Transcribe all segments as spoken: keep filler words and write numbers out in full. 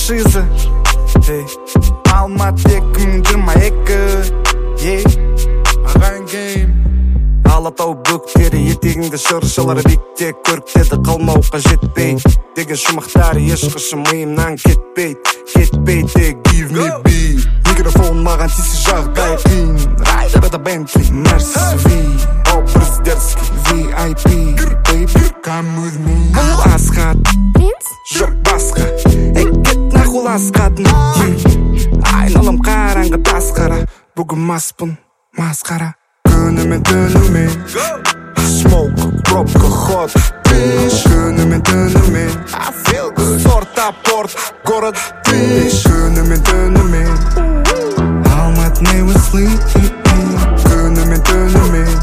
франшиза. Алматы эки миң жыйырма эки. Ағайын гейм. Алатау бөктері етегіңді шыршалар биктеп көріктеді қалмауға жетпей деген шумақтары ешқашан миымнан кетпейді кетпейді. Give me beat. Микрофон маған тисе жағдай қиын. Райдерда Бентли, Мерсис Ви, образ дерзкий ви ай пи. Baby, come with me. Бұл асқат жоқ басқа. Эккет нахул асқатын. Айналым қараңғы тасқара. Бүгін маспын масқара. Күнімен түнімен Smoke, пробка, ход Bitch. Күнімен түнімен I feel good. Сорта, порт, город Bitch. Күнімен түнімен Алматы не we sleep. Күнімен түнімен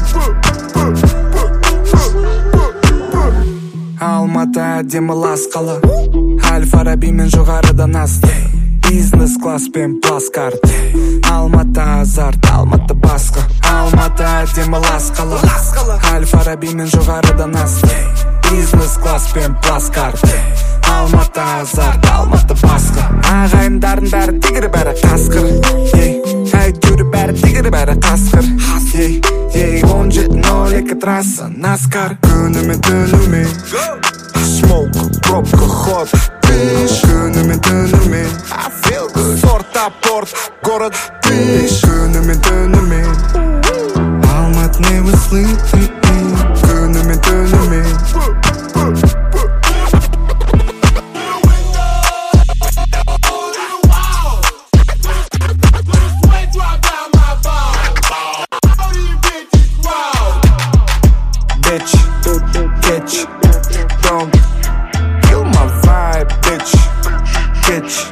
Алматы әдемі лас қала. Әл-Фараби мен жоғарыдан асты. Бизнес класс пен пласкарт. Алматы азарт, Алматы басқа. Алматы әдемі лас қала. Әл-Фараби мен жоғарыдан асты. Бизнес класс пен пласкарт. Алматы азарт, Алматы басқа. Ағайындардың бәрі тигір, бәрі қасқыр. Әйтеуір бәрі тигір, бәрі қасқыр. он жеті нөл екі трасса наскар. Күнімен түнімен Smoke, пробка, ход Bitch. Күнімен түнімен I feel good. Сорта, порт, город Bitch. Күнімен түнімен Алматы не we sleep. Күнімен түнімен Bitch, bitch, don't kill my vibe, bitch, bitch.